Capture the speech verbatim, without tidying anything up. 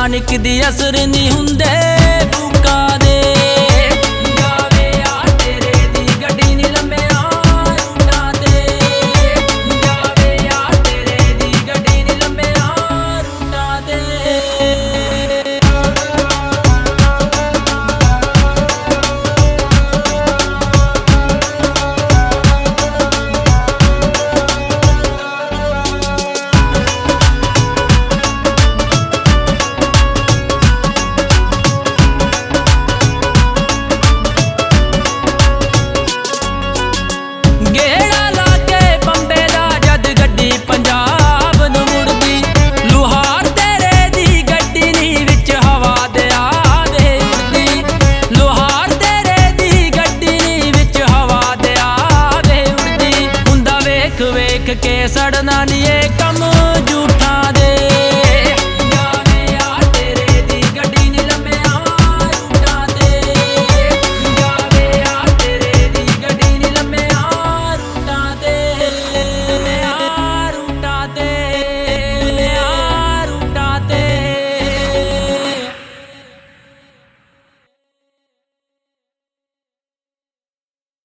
ਨਾਨਕ ਦੀ ਅਸਰ ਨਹੀਂ ਹੁੰਦੇ ਫੂਕਾਂ ਦੇ। ਜਾਵੇ ਆ ਤੇਰੇ ਦੀ ਗੱਡੀ ਨੀ ਲੰਮਿਆਂ ਰੂਟਾਂ ਤੇ, ਜਾਵੇ ਆ ਤੇਰੇ ਦੀ ਗੱਡੀ ਨੀ ਲੰਮਿਆਂ ਰੂਟਾਂ ਤੇ। ਗੇੜਾ ਲਾ ਕੇ ਬੰਬੇ ਦਾ ਜਦ ਗੱਡੀ ਪੰਜਾਬ ਨੂੰ ਮੁੜਦੀ, ਲੁਹਾਰ ਤੇਰੇ ਦੀ ਗੱਡੀ ਨੀ ਵਿੱਚ ਹਵਾ ਦੇ ਆਵੇ ਉੜਦੀ, ਲੁਹਾਰ ਤੇਰੇ ਦੀ ਗੱਡੀ ਨੀ ਵਿੱਚ ਹਵਾ ਦੇ ਆਵੇ ਉੜਦੀ। ਹੁੰਦਾ ਵੇਖ ਵੇਖ ਕੇ ਸੜਨਾ ਨੀ ਇਹ ਕੰਮ